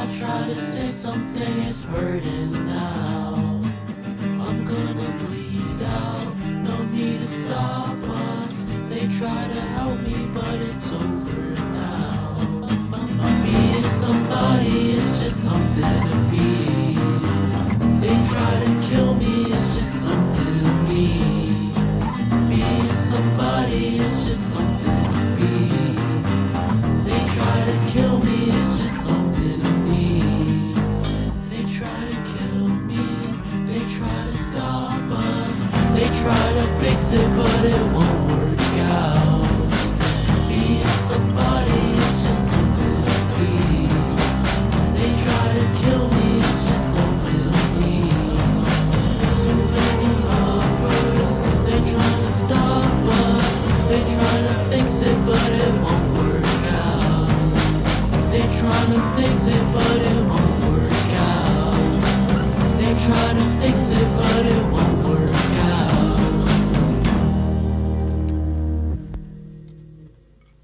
try to say something, it's hurting now. I'm gonna bleed out, no need to stop us. They try to help me, but it's over now. Being somebody is just something to be. They try to kill me, it's just something to me. Being somebody is just something to be. They try to kill me, it's just something to me. They try to kill me, they try to stop us. They try to fix it, but it won't work out. Being somebody is just something to be. They try to kill me, it's just something to me. Too many lovers, they try to stop us. They try to fix it, but it won't work out. They try to fix it, but it won't work out. They try to fix it, but it won't work out.